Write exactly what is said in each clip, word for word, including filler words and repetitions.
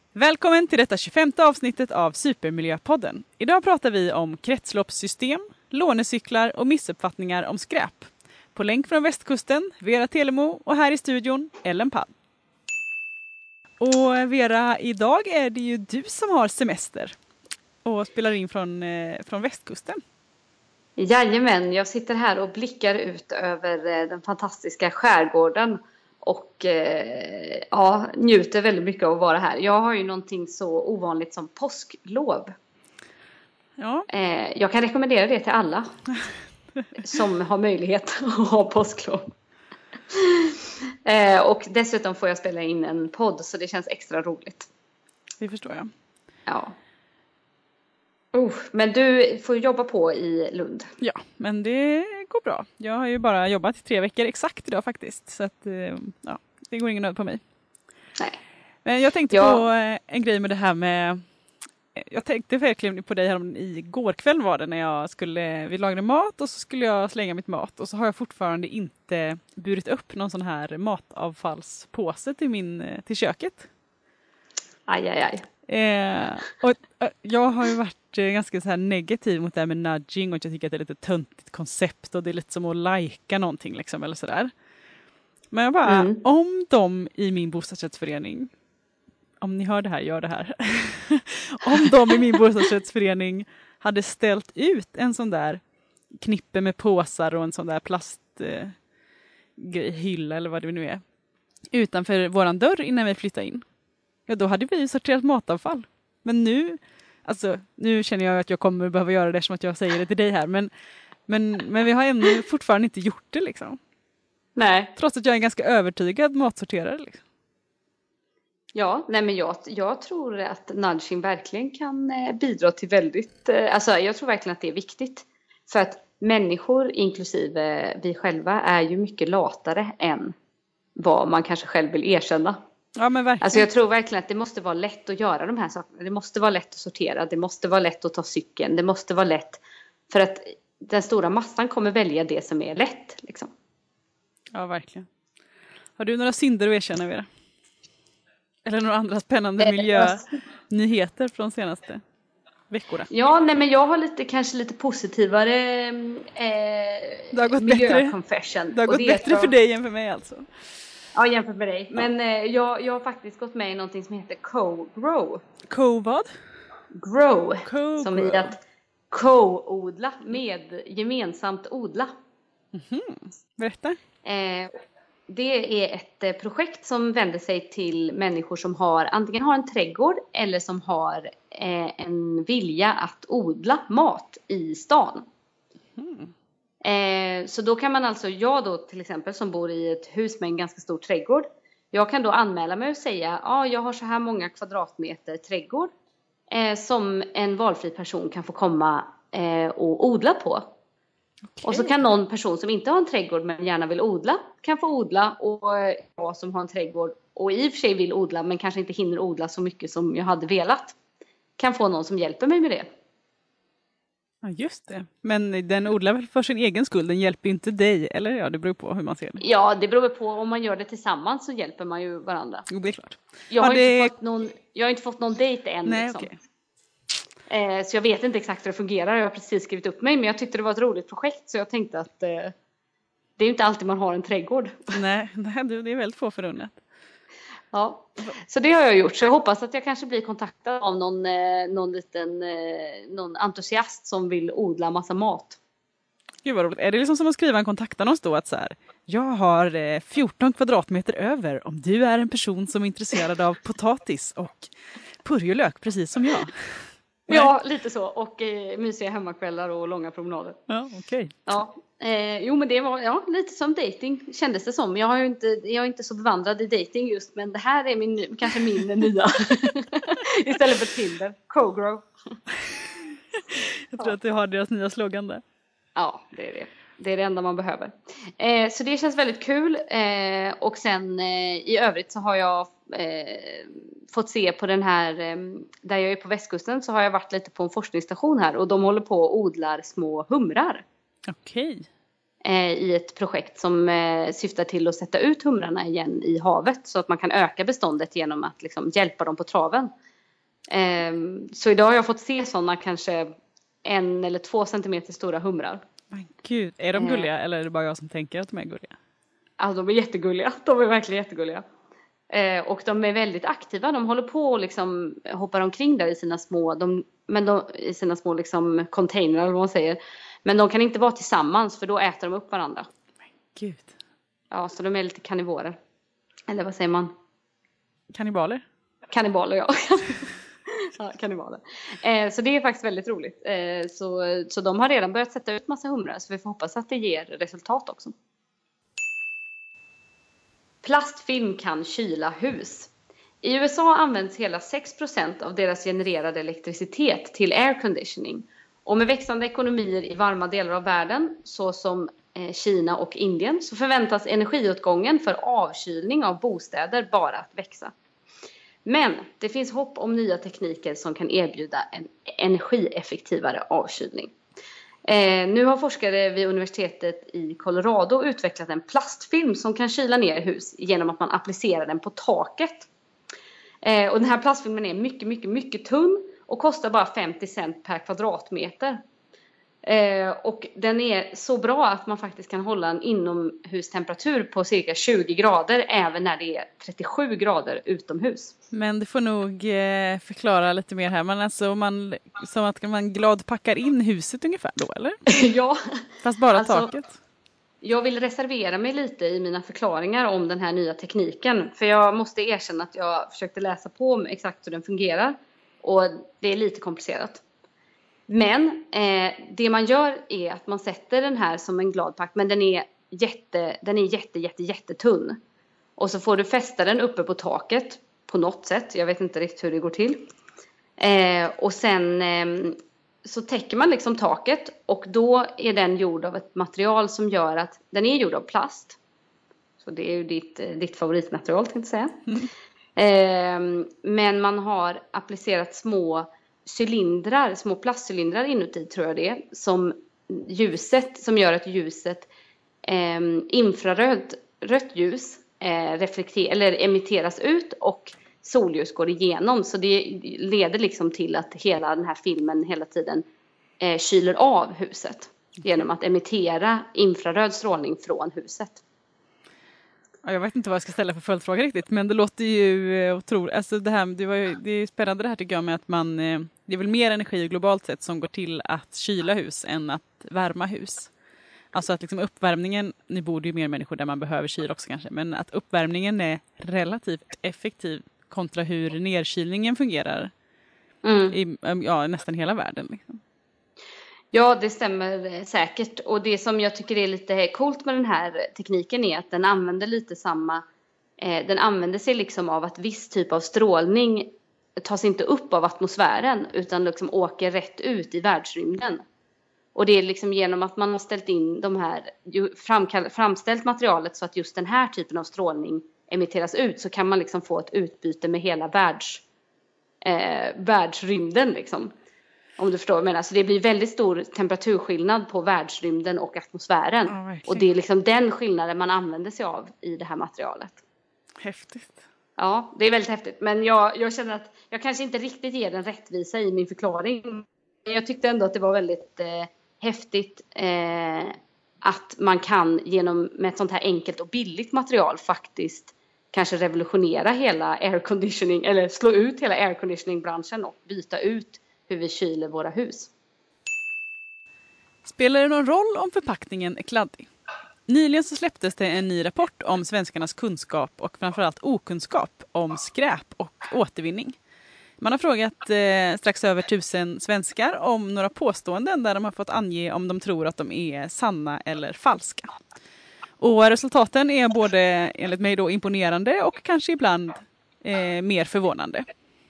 Välkommen till detta tjugofemte avsnittet av Supermiljöpodden. Idag pratar vi om kretsloppssystem, lånecyklar och missuppfattningar om skräp. På länk från västkusten, Vera Telemo och här i studion, Ellen Padd. Och Vera, idag är det ju du som har semester och spelar in från, eh, från västkusten. Jajamän, jag sitter här och blickar ut över den fantastiska skärgården och eh, ja, njuter väldigt mycket av att vara här. Jag har ju någonting så ovanligt som påsklov. Ja. Eh, jag kan rekommendera det till alla som har möjlighet att ha påsklov. eh, och dessutom får jag spela in en podd så det känns extra roligt. Det förstår jag. Ja. Uh, men du får jobba på i Lund. Ja, men det går bra. Jag har ju bara jobbat i tre veckor exakt idag faktiskt. Så att, ja, det går ingen nöd på mig. Nej. Men jag tänkte ja. på en grej med det här med... Jag tänkte verkligen på dig här igår kväll var det när jag skulle... Vi lagade mat och så skulle jag slänga mitt mat. Och så har jag fortfarande inte burit upp någon sån här matavfallspåse till, min, till köket. Aj, aj, aj. Eh, och, eh, jag har ju varit eh, ganska så här negativ mot det här med nudging och jag tycker att det är lite töntigt koncept och det är lite som att lajka någonting liksom eller sådär. Men jag bara, mm. om de i min bostadsrättsförening, om ni hör det här, gör det här. Om de i min bostadsrättsförening hade ställt ut en sån där knippe med påsar och en sån där plasthylla eh, eller vad det nu är utanför våran dörr innan vi flyttar in. Ja, då hade vi sorterat matavfall. Men nu, alltså, nu känner jag att jag kommer behöva göra det som att jag säger det till dig här. Men, men, men vi har ännu fortfarande inte gjort det liksom. Nej. Trots att jag är en ganska övertygad matsorterare liksom. Ja, nej men jag, jag tror att nudging verkligen kan bidra till väldigt, alltså jag tror verkligen att det är viktigt. För att människor, inklusive vi själva, är ju mycket latare än vad man kanske själv vill erkänna. Ja, men verkligen. Alltså jag tror verkligen att det måste vara lätt att göra de här sakerna. Det måste vara lätt att sortera. Det måste vara lätt att ta cykeln. Det måste vara lätt. För att den stora massan kommer välja det som är lätt. Liksom. Ja, verkligen. Har du några synder att erkänna, Vera? Eller några andra spännande miljönyheter från senaste veckorna? Ja, nej men jag har lite, kanske lite positivare eh, miljöconfession. Det har gått bättre, det har gått bättre för dig än för mig alltså. Ja, jämfört med dig. Men eh, jag, jag har faktiskt gått med i någonting som heter Co-Grow. Co vad? Grow. Co-grow. Som i att co-odla, med gemensamt odla. Mm-hmm. Berätta. Eh, det är ett eh, projekt som vänder sig till människor som har antingen har en trädgård eller som har eh, en vilja att odla mat i stan. Mm. Eh, så då kan man alltså, jag då till exempel som bor i ett hus med en ganska stor trädgård. Jag kan då anmäla mig och säga, ja ah, jag har så här många kvadratmeter trädgård. Eh, som en valfri person kan få komma eh, och odla på. Okay. Och så kan någon person som inte har en trädgård men gärna vill odla, kan få odla. Och jag som har en trädgård och i och för sig vill odla men kanske inte hinner odla så mycket som jag hade velat, kan få någon som hjälper mig med det. Ja, just det. Men den odlar väl för sin egen skull, den hjälper inte dig, eller ja, det beror på hur man ser det. Ja, det beror på, om man gör det tillsammans så hjälper man ju varandra. Jo, det är klart. Jag har, ja, det... inte, fått någon, jag har inte fått någon dejt än. Nej, liksom. Okay. eh, Så jag vet inte exakt hur det fungerar, jag har precis skrivit upp mig, men jag tyckte det var ett roligt projekt så jag tänkte att eh, det är inte alltid man har en trädgård. Nej, nej det är väldigt få förunnat. Ja, så det har jag gjort. Så jag hoppas att jag kanske blir kontaktad av någon, eh, någon liten eh, någon entusiast som vill odla massa mat. Gud vad roligt. Är det liksom som att skriva en kontaktannons då att så här, jag har eh, fjorton kvadratmeter över om du är en person som är intresserad av potatis och purjolök precis som jag. Ja, lite så. Och eh, mysiga hemmakvällar och långa promenader. Ja, okej. Okay. Ja, eh, jo men det var ja, lite som dating kändes det som. Jag har ju inte, jag är inte så bevandrad i dating just, men det här är min, kanske min nya. Istället för Tinder. Co-grow. Jag tror ja. att du har deras nya slogan där. Ja, det är det. Det är det enda man behöver. Eh, så det känns väldigt kul. Eh, och sen eh, i övrigt så har jag eh, fått se på den här, eh, där jag är på västkusten, så har jag varit lite på en forskningsstation här. Och de håller på och odlar små humrar. Okej. eh, i ett projekt som eh, syftar till att sätta ut humrarna igen i havet så att man kan öka beståndet genom att liksom, hjälpa dem på traven. Eh, så idag har jag fått se sådana kanske en eller två centimeter stora humrar. Men gud, är de gulliga eh, eller är det bara jag som tänker att de är gulliga? Alltså de är jättegulliga, de är verkligen jättegulliga. Eh, och de är väldigt aktiva, de håller på och liksom hoppar omkring där i sina små, de, men de, i sina små liksom containrar eller vad man säger. Men de kan inte vara tillsammans för då äter de upp varandra. Men gud. Ja, så de är lite kannivorer. Eller vad säger man? Kannibaler? Kannibaler, ja. Ja, kannibaler. Eh, så det är faktiskt väldigt roligt. Eh, så, så de har redan börjat sätta ut massa humrar så vi får hoppas att det ger resultat också. Plastfilm kan kyla hus. I U S A används hela sex procent av deras genererade elektricitet till air conditioning. Och med växande ekonomier i varma delar av världen, såsom Kina och Indien, så förväntas energiåtgången för avkylning av bostäder bara att växa. Men det finns hopp om nya tekniker som kan erbjuda en energieffektivare avkylning. Eh, nu har forskare vid universitetet i Colorado utvecklat en plastfilm som kan kyla ner hus genom att man applicerar den på taket. Eh, och den här plastfilmen är mycket, mycket, mycket tunn och kostar bara femtio cent per kvadratmeter. Eh, och den är så bra att man faktiskt kan hålla en inomhustemperatur på cirka tjugo grader även när det är trettiosju grader utomhus. Men det får nog eh, förklara lite mer här. Men alltså man, som att man glad packar in huset ungefär då, eller? Ja. Fast bara alltså, taket. Jag vill reservera mig lite i mina förklaringar om den här nya tekniken. För jag måste erkänna att jag försökte läsa på om exakt hur den fungerar. Och det är lite komplicerat. Men eh, det man gör är att man sätter den här som en gladpack. Men den är jätte, den är jätte, jätte, jättetunn. Och så får du fästa den uppe på taket på något sätt. Jag vet inte riktigt hur det går till. Eh, och sen eh, så täcker man liksom taket. Och då är den gjord av ett material som gör att den är gjord av plast. Så det är ju ditt, ditt favoritmaterial, tänkte jag säga. Mm. Eh, men man har applicerat små cylindrar, små plastcylindrar inuti tror jag det är, som ljuset, som gör att ljuset eh, infrarött rött ljus eh, reflekter, eller emitteras ut och solljus går igenom, så det leder liksom till att hela den här filmen hela tiden eh, kyler av huset genom att emittera infraröd strålning från huset. Ja, jag vet inte vad jag ska ställa för följdfråga riktigt, men det låter ju otroligt. Alltså det här, det var ju, det är spännande det här tycker jag med att man, det är väl mer energi globalt sett som går till att kyla hus än att värma hus. Alltså att liksom uppvärmningen, nu bor det ju mer människor där man behöver kyla också kanske, men att uppvärmningen är relativt effektiv kontra hur nedkylningen fungerar mm. i ja, nästan hela världen liksom. Ja, det stämmer säkert. Och det som jag tycker är lite coolt med den här tekniken är att den använder lite samma... Eh, den använder sig liksom av att viss typ av strålning tas inte upp av atmosfären utan liksom åker rätt ut i världsrymden. Och det är liksom genom att man har ställt in de här, framkall, framställt materialet så att just den här typen av strålning emitteras ut, så kan man liksom få ett utbyte med hela världs, eh, världsrymden liksom. Om du förstår vad jag menar. Så det blir väldigt stor temperaturskillnad på världsrymden och atmosfären. Ja, och det är liksom den skillnaden man använder sig av i det här materialet. Häftigt. Ja, det är väldigt häftigt. Men jag, jag känner att jag kanske inte riktigt ger den rättvisa i min förklaring. Jag tyckte ändå att det var väldigt eh, häftigt eh, att man kan genom med ett sånt här enkelt och billigt material faktiskt kanske revolutionera hela airconditioning, eller slå ut hela airconditioning-branschen och byta ut hur vi kyler våra hus. Spelar det någon roll om förpackningen är kladdig? Nyligen så släpptes det en ny rapport om svenskarnas kunskap och framförallt okunskap om skräp och återvinning. Man har frågat eh, strax över tusen svenskar om några påståenden där de har fått ange om de tror att de är sanna eller falska. Och resultaten är både enligt mig då imponerande och kanske ibland eh, mer förvånande.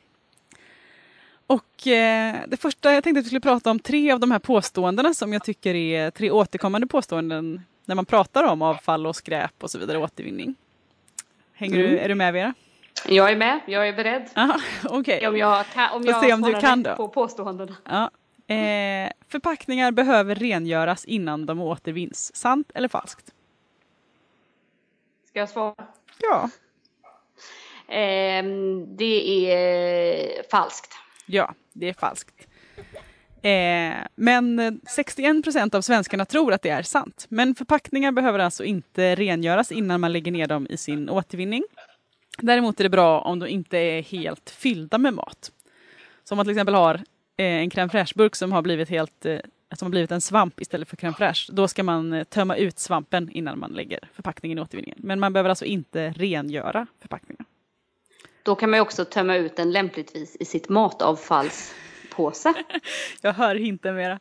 Och eh, det första jag tänkte att vi skulle prata om tre av de här påståendena som jag tycker är tre återkommande påståenden när man pratar om avfall och skräp och så vidare, återvinning. Hänger mm. du, är du med, Vera? Jag är med, jag är beredd. Aha, okej. Okay. Om jag, kan, om jag se om du kan rätt på påståendena. Ja. Eh, förpackningar behöver rengöras innan de återvinns. Sant eller falskt? Ska jag svara? Ja. Eh, det är falskt. Ja, det är falskt. Eh, men sextioen procent av svenskarna tror att det är sant. Men förpackningar behöver alltså inte rengöras innan man lägger ner dem i sin återvinning. Däremot är det bra om de inte är helt fyllda med mat. Så om man till exempel har eh, en crème fraîche-burk som har blivit helt eh, som har blivit en svamp istället för crème fraîche, då ska man eh, tömma ut svampen innan man lägger förpackningen i återvinningen. Men man behöver alltså inte rengöra förpackningen. Då kan man ju också tömma ut den lämpligtvis i sitt matavfallspåse. Jag hör hinten mera.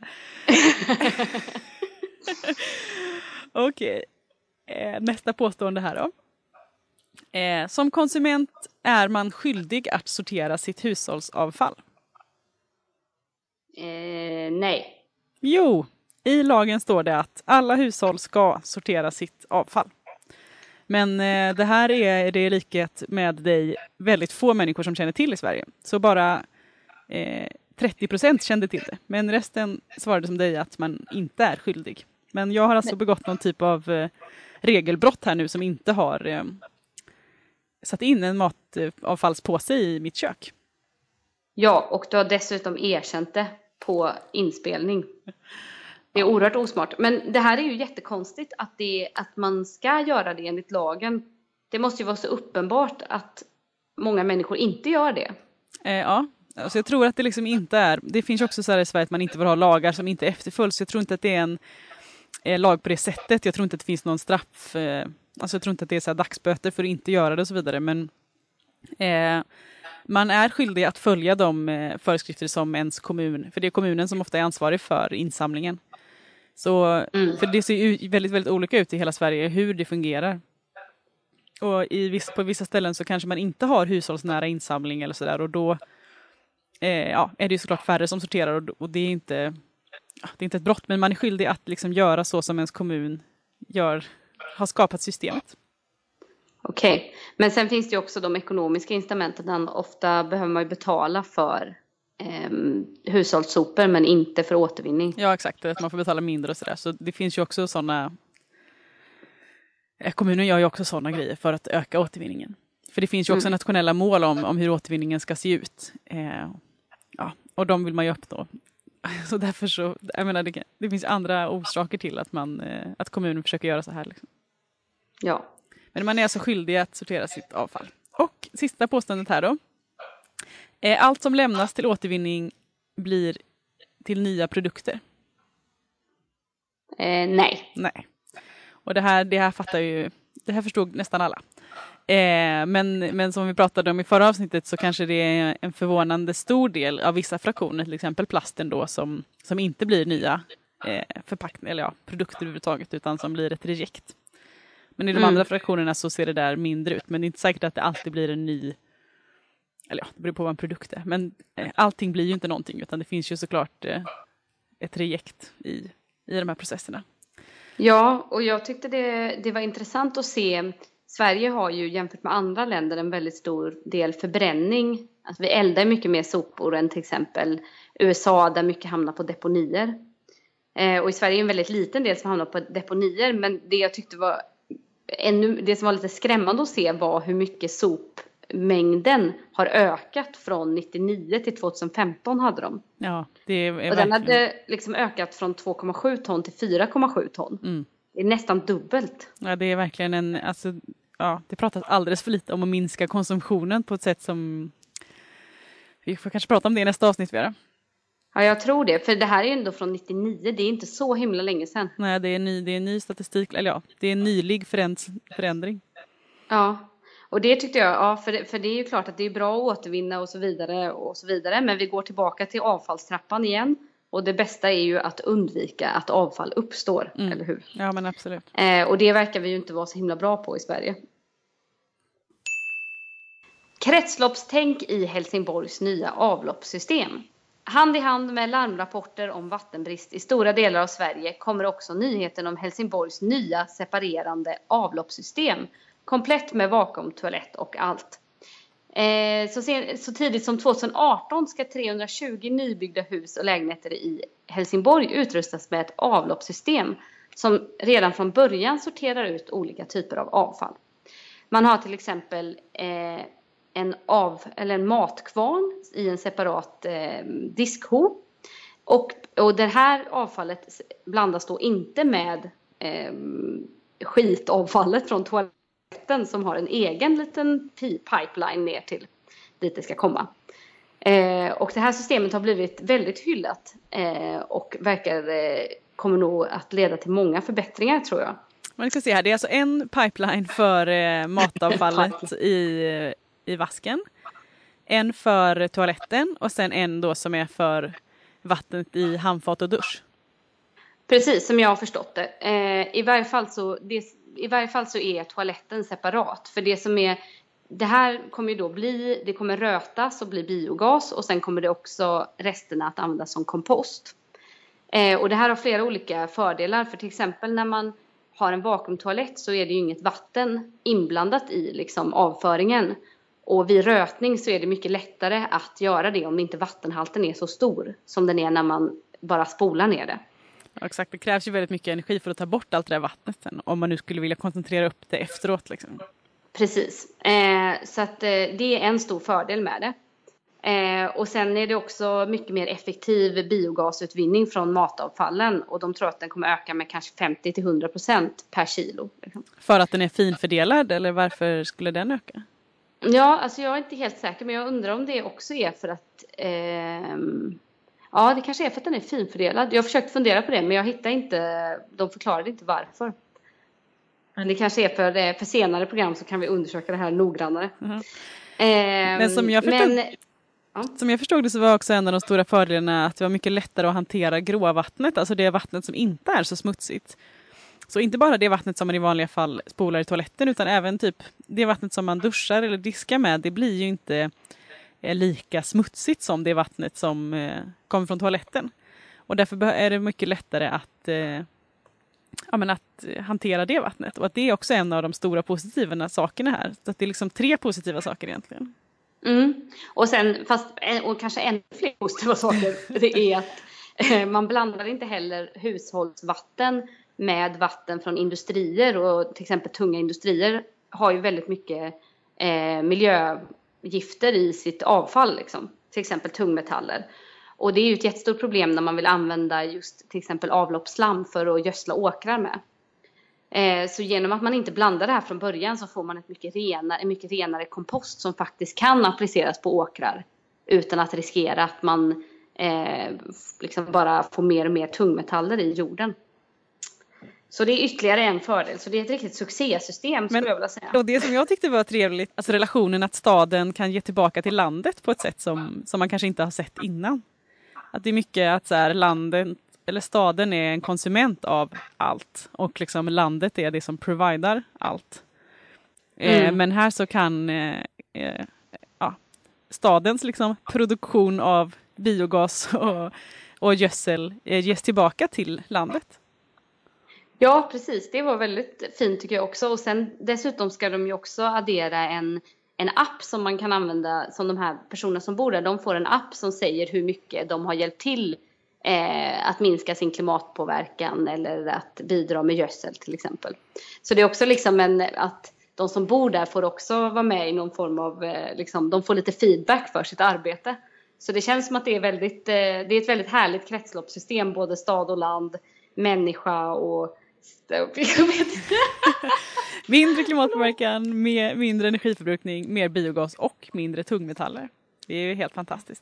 Okej. Eh, nästa påstående här då. Eh, som konsument är man skyldig att sortera sitt hushållsavfall. Eh, nej. Jo, i lagen står det att alla hushåll ska sortera sitt avfall. Men eh, det här är det i likhet med dig väldigt få människor som känner till i Sverige. Så bara eh, trettio procent kände till det. Men resten svarade som dig att man inte är skyldig. Men jag har alltså begått någon typ av eh, regelbrott här nu som inte har eh, satt in en matavfallspåse i mitt kök. Ja, och du har dessutom erkänt det på inspelning. Det är oerhört osmart. Men det här är ju jättekonstigt att, det, att man ska göra det enligt lagen. Det måste ju vara så uppenbart att många människor inte gör det. Eh, ja, alltså jag tror att det liksom inte är... Det finns ju också så här i Sverige att man inte får ha lagar som inte efterföljs. Jag tror inte att det är en eh, lag på det sättet. Jag tror inte att det finns någon straff... Eh, alltså jag tror inte att det är så här dagsböter för att inte göra det och så vidare. Men eh, man är skyldig att följa de eh, föreskrifter som ens kommun... För det är kommunen som ofta är ansvarig för insamlingen. Så, mm. För det ser ju väldigt, väldigt olika ut i hela Sverige hur det fungerar. Och i viss, på vissa ställen så kanske man inte har hushållsnära insamling eller sådär. Och då eh, ja, är det ju såklart färre som sorterar. Och, och det, är inte, ja, det är inte ett brott. Men man är skyldig att liksom göra så som ens kommun gör, har skapat systemet. Okej, okay. Men sen finns det ju också de ekonomiska incitamenten. Ofta behöver man ju betala för eh, hushållssopor men inte för återvinning. Ja, exakt. Att man får betala mindre och sådär. Så det finns ju också sådana... Kommunen gör ju också sådana grejer för att öka återvinningen. För det finns ju också mm. nationella mål om, om hur återvinningen ska se ut. Eh, ja, och de vill man ju uppnå. Så därför så, jag menar, det, det finns andra orsaker till att, man, eh, att kommunen försöker göra så här. Liksom. Ja. Men man är alltså skyldig att sortera sitt avfall. Och sista påståendet här då. Eh, allt som lämnas till återvinning blir till nya produkter. Eh, nej. Nej. Och det här, det här fattar ju, det här förstod nästan alla. Eh, men, men som vi pratade om i förra avsnittet så kanske det är en förvånande stor del av vissa fraktioner, till exempel plasten då, som, som inte blir nya eh, förpackningar eller ja, produkter överhuvudtaget utan som blir ett rejekt. Men i de mm. andra fraktionerna så ser det där mindre ut. Men det är inte säkert att det alltid blir en ny, eller ja, det beror på vad en produkt är. Men eh, allting blir ju inte någonting utan det finns ju såklart eh, ett rejekt i, i de här processerna. Ja, och jag tyckte det, det var intressant att se. Sverige har ju jämfört med andra länder en väldigt stor del förbränning. Alltså vi eldar mycket mer sopor än till exempel U S A där mycket hamnar på deponier. Eh, och i Sverige är en väldigt liten del som hamnar på deponier. Men det jag tyckte var ännu, det som var lite skrämmande att se var hur mycket sopmängden har ökat från nittionio till tjugohundrafemton hade de. Ja, det är och verkligen... den hade liksom ökat från två komma sju ton till fyra komma sju ton. Mm. Det är nästan dubbelt. Ja, det är verkligen en... Alltså, ja, det pratas alldeles för lite om att minska konsumtionen på ett sätt som... Vi får kanske prata om det i nästa avsnitt, Vera. Ja, jag tror det. För det här är ju ändå från nittionio. Det är inte så himla länge sedan. Nej, det är ny, det är ny statistik. Eller ja, det är en nylig förändring. Ja, och det tyckte jag. Ja, för det, för det är ju klart att det är bra att återvinna och så vidare och så vidare. Men vi går tillbaka till avfallstrappan igen. Och det bästa är ju att undvika att avfall uppstår, mm. eller hur? Ja, men absolut. Eh, och det verkar vi ju inte vara så himla bra på i Sverige. Kretsloppstänk i Helsingborgs nya avloppssystem. Hand i hand med larmrapporter om vattenbrist i stora delar av Sverige kommer också nyheten om Helsingborgs nya separerande avloppssystem. Komplett med vakuumtoalett och allt. Eh, så, sen, så tidigt som tjugoarton ska trehundratjugo nybyggda hus och lägenheter i Helsingborg utrustas med ett avloppssystem som redan från början sorterar ut olika typer av avfall. Man har till exempel eh, en, av, eller en matkvarn i en separat eh, diskho. Och, och det här avfallet blandas då inte med eh, skitavfallet från toaletten som har en egen liten pipeline ner till dit det ska komma. Eh, och det här systemet har blivit väldigt hyllat eh, och verkar eh, kommer nog att leda till många förbättringar, tror jag. Man ska se här, det är alltså en pipeline för eh, matavfallet i, i vasken, en för toaletten och sen en då som är för vattnet i handfat och dusch. Precis, som jag har förstått det. Eh, i, varje fall så, det I varje fall så är toaletten separat. För det som är, det här kommer ju då bli, det kommer rötas och bli biogas och sen kommer det också resterna att användas som kompost. Eh, och det här har flera olika fördelar, för till exempel när man har en vakuumtoalett så är det ju inget vatten inblandat i liksom avföringen. Och vid rötning så är det mycket lättare att göra det om inte vattenhalten är så stor som den är när man bara spolar ner det. Ja, exakt, det krävs ju väldigt mycket energi för att ta bort allt det där vattnet sen, om man nu skulle vilja koncentrera upp det efteråt. Liksom. Precis, eh, så att, eh, det är en stor fördel med det. Eh, och sen är det också mycket mer effektiv biogasutvinning från matavfallen. Och de tror att den kommer öka med kanske femtio till hundra procent per kilo. Liksom. För att den är finfördelad, eller varför skulle den öka? Ja, alltså jag är inte helt säker, men jag undrar om det också är för att... Eh, ja, det kanske är för att den är finfördelad. Jag har försökt fundera på det, men jag hittar inte... De förklarade inte varför. Men det kanske är för, för senare program så kan vi undersöka det här noggrannare. Mm. Eh, men som jag förstod... Men, Ja. Som jag förstod det så var också en av de stora fördelarna att det var mycket lättare att hantera gråvattnet, alltså det vattnet som inte är så smutsigt. Så inte bara det vattnet som man i vanliga fall spolar i toaletten, utan även typ det vattnet som man duschar eller diskar med, det blir ju inte eh, lika smutsigt som det vattnet som eh, kommer från toaletten. Och därför är det mycket lättare att, eh, ja, men att hantera det vattnet. Och att det är också en av de stora positiva sakerna här. Så att det är liksom tre positiva saker egentligen. Mm. Och sen, fast, och kanske ännu fler positiva saker, det är att eh, man blandar inte heller hushållsvatten med vatten från industrier, och till exempel tunga industrier har ju väldigt mycket eh, miljögifter i sitt avfall, liksom. Till exempel tungmetaller. Och det är ju ett jättestort problem när man vill använda just till exempel avloppsslam för att gödsla åkrar med. Så genom att man inte blandar det här från början så får man ett mycket renare, en mycket renare kompost som faktiskt kan appliceras på åkrar utan att riskera att man eh, liksom bara får mer och mer tungmetaller i jorden. Så det är ytterligare en fördel. Så det är ett riktigt succésystem, skulle jag vilja säga. Och det som jag tyckte var trevligt, alltså relationen att staden kan ge tillbaka till landet på ett sätt som, som man kanske inte har sett innan. Att det är mycket att så här, landet eller staden är en konsument av allt och liksom landet är det som providar allt. Mm. Eh, men här så kan eh, eh, ja, stadens liksom produktion av biogas och, och gödsel eh, ges tillbaka till landet. Ja, precis. Det var väldigt fint tycker jag också. Och sen dessutom ska de ju också addera en, en app som man kan använda, som de här personerna som bor där, de får en app som säger hur mycket de har hjälpt till Eh, att minska sin klimatpåverkan eller att bidra med gödsel till exempel. Så det är också liksom en, att de som bor där får också vara med i någon form av, eh, liksom, de får lite feedback för sitt arbete. Så det känns som att det är, väldigt, eh, det är ett väldigt härligt kretsloppssystem, både stad och land, människa och... Jag vet. Mindre klimatpåverkan, mer, mindre energiförbrukning, mer biogas och mindre tungmetaller. Det är ju helt fantastiskt.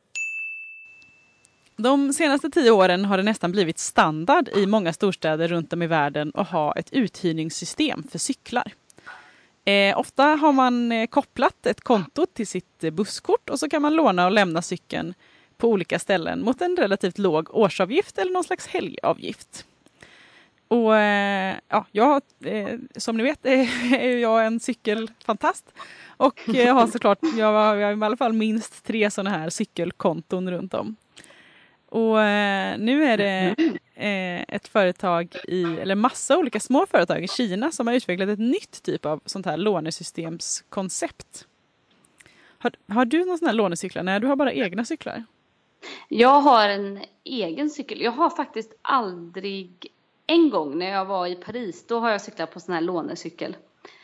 De senaste tio åren har det nästan blivit standard i många storstäder runt om i världen att ha ett uthyrningssystem för cyklar. Eh, ofta har man eh, kopplat ett konto till sitt eh, busskort och så kan man låna och lämna cykeln på olika ställen mot en relativt låg årsavgift eller någon slags helgavgift. Och eh, ja, jag, eh, som ni vet eh, är jag en cykelfantast och jag eh, har såklart jag har, jag har i alla fall minst tre sådana här cykelkonton runt om. Och eh, nu är det eh, ett företag i, eller massa olika små företag i Kina som har utvecklat ett nytt typ av sånt här lånesystemskoncept. Har, har du någon sån här lånecyklar? Nej, du har bara egna cyklar. Jag har en egen cykel. Jag har faktiskt aldrig, en gång när jag var i Paris, då har jag cyklat på sån här lånecykel.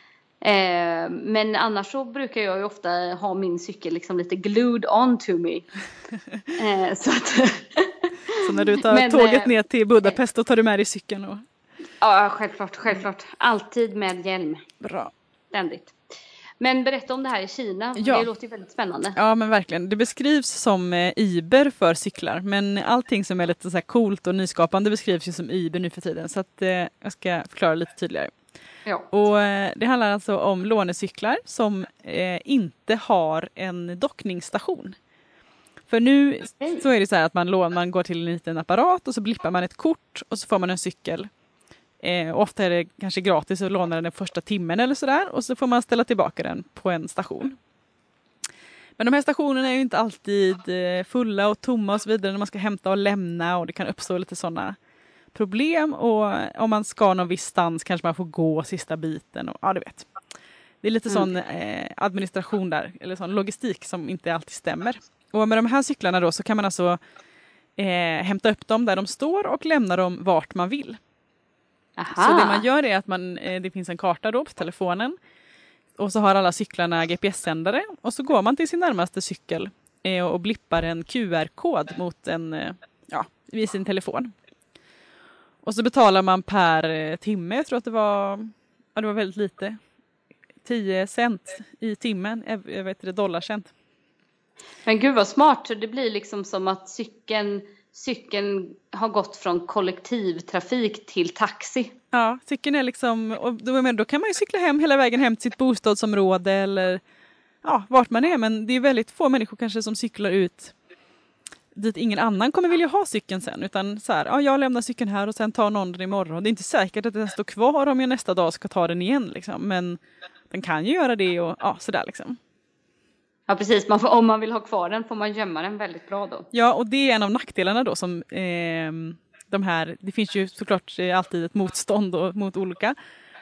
Eh, men annars så brukar jag ju ofta ha min cykel liksom lite glued on to me. Eh, så, att så när du tar men, tåget ner till Budapest, då tar du med dig cykeln? Och... Ja, självklart, självklart. Alltid med hjälm. Bra. Ständigt. Men berätta om det här i Kina, ja. Det låter ju väldigt spännande. Ja, men verkligen. Det beskrivs som eh, Uber för cyklar, men allting som är lite så här coolt och nyskapande beskrivs ju som Uber nu för tiden, så att, eh, jag ska förklara lite tydligare. Ja. Och eh, det handlar alltså om lånecyklar som eh, inte har en dockningsstation. För nu så är det så här att man, lån, man går till en liten apparat och så blippar man ett kort och så får man en cykel. Eh, ofta är det kanske gratis att låna den, den första timmen eller sådär. Och så får man ställa tillbaka den på en station. Men de här stationerna är ju inte alltid eh, fulla och tomma och så vidare när man ska hämta och lämna. Och det kan uppstå lite sådana problem. Och om man ska någon viss stans kanske man får gå sista biten. Och, ja, du vet. Det är lite mm. sån eh, administration där. Eller sån logistik som inte alltid stämmer. Och med de här cyklarna då så kan man alltså eh, hämta upp dem där de står och lämna dem vart man vill. Aha. Så det man gör är att man, det finns en karta då på telefonen och så har alla cyklarna G P S-sändare och så går man till sin närmaste cykel och blippar en Q R-kod mot en, ja, vid sin telefon. Och så betalar man per timme, jag tror att det var, ja, det var väldigt lite, tio cent i timmen, jag vet inte, dollarcent. Men gud vad smart, det blir liksom som att cykeln Cykeln har gått från kollektivtrafik till taxi. Ja, cykeln är liksom, och då, men då kan man ju cykla hem hela vägen hem till sitt bostadsområde eller ja, vart man är. Men det är väldigt få människor kanske som cyklar ut dit ingen annan kommer vilja ha cykeln sen. Utan så här, ja, jag lämnar cykeln här och sen tar någon den imorgon. Det är inte säkert att den står kvar om jag nästa dag ska ta den igen liksom. Men den kan ju göra det och ja, sådär liksom. Ja, precis. Man får, om man vill ha kvar den får man gömma den väldigt bra då. Ja, och det är en av nackdelarna då som eh, de här, det finns ju såklart alltid ett motstånd då, mot olika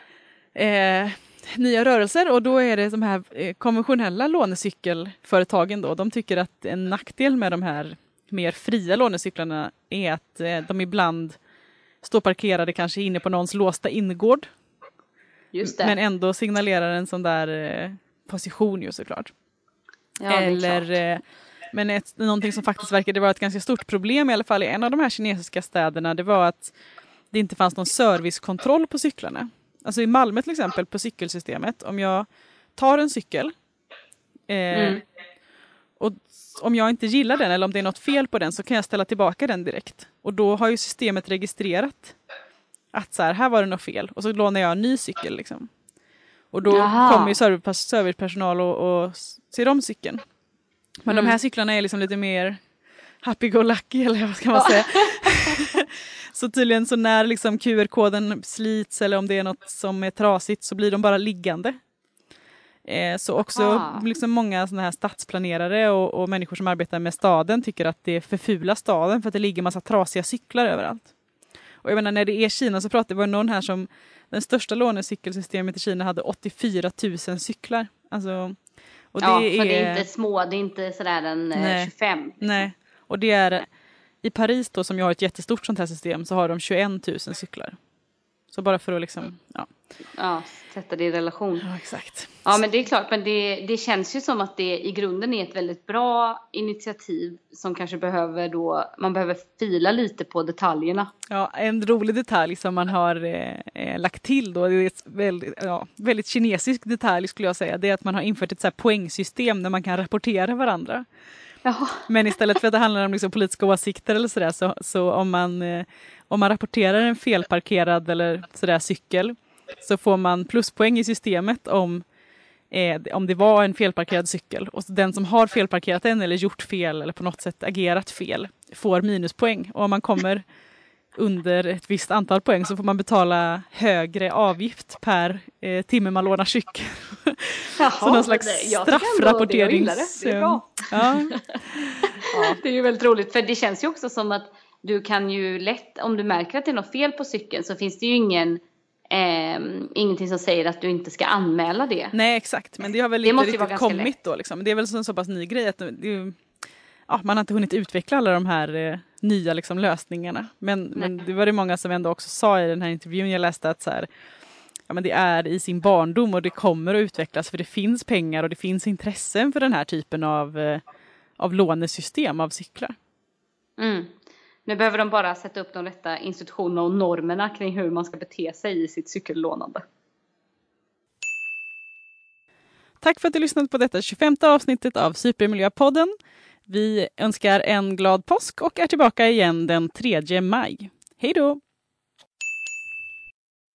eh, nya rörelser och då är det de här eh, konventionella lånecykelföretagen då, de tycker att en nackdel med de här mer fria lånecyklarna är att eh, de ibland står parkerade kanske inne på någons låsta ingård. Just det. Men ändå signalerar en sån där eh, position ju såklart. Ja, Eller, eh, men ett, någonting som faktiskt verkade vara ett ganska stort problem i alla fall i en av de här kinesiska städerna, det var att det inte fanns någon servicekontroll på cyklarna. Alltså i Malmö till exempel på cykelsystemet, om jag tar en cykel eh, mm. och om jag inte gillar den eller om det är något fel på den så kan jag ställa tillbaka den direkt. Och då har ju systemet registrerat att så här, här var det något fel och så lånar jag en ny cykel liksom. Och då Jaha. kommer ju servicepersonal och, och ser om cykeln. Men mm. de här cyklarna är liksom lite mer happy-go-lucky eller vad ska man säga. Så tydligen så när liksom Q R-koden slits eller om det är något som är trasigt så blir de bara liggande. Eh, så också liksom många såna här stadsplanerare och, och människor som arbetar med staden tycker att det är förfula staden för att det ligger massa trasiga cyklar överallt. Och jag menar när det är Kina så pratar det var någon här som den största lånecykelsystemet i Kina hade åttiofyra tusen cyklar. Alltså, och det ja, för är, det är inte små, det är inte sådär en nej, tjugofem. Liksom. Nej, och det är i Paris då som jag har ett jättestort sånt här system så har de tjugoett tusen cyklar. Så bara för att liksom, ja. Ja, sätta det i relation. Ja, exakt. Ja, men det är klart, men det, det känns ju som att det i grunden är ett väldigt bra initiativ som kanske behöver då, man behöver fila lite på detaljerna. Ja, en rolig detalj som man har eh, lagt till då, det är ett väldigt, ja, väldigt kinesisk detalj skulle jag säga, det är att man har infört ett så här poängsystem där man kan rapportera varandra. Jaha. Men istället för att det handlar om liksom politiska åsikter eller sådär så, så om man eh, om man rapporterar en felparkerad eller sådär cykel så får man pluspoäng i systemet om, eh, om det var en felparkerad cykel. Och den som har felparkerat den eller gjort fel eller på något sätt agerat fel får minuspoäng. Och om man kommer under ett visst antal poäng så får man betala högre avgift per eh, timme man lånar cykel. Jaha, så någon slags straffrapporterings... Det, det är bra. Ja. Ja, det är ju väldigt roligt för det känns ju också som att du kan ju lätt, om du märker att det är något fel på cykeln så finns det ju ingen Eh, ingenting som säger att du inte ska anmäla det. Nej, exakt. Men det har väl det inte måste riktigt kommit lätt. Då. Liksom. Det är väl en så pass ny grej att det är, ja, man har inte hunnit utveckla alla de här eh, nya liksom, lösningarna. Men, men det var det många som ändå också sa i den här intervjun jag läste att så här, ja, men det är i sin barndom och det kommer att utvecklas för det finns pengar och det finns intressen för den här typen av, eh, av lånesystem av cyklar. Mm. Nu behöver de bara sätta upp de rätta institutionerna och normerna kring hur man ska bete sig i sitt cykellånande. Tack för att du lyssnat på detta tjugofemte avsnittet av Supermiljöpodden. Vi önskar en glad påsk och är tillbaka igen den tredje maj. Hej då!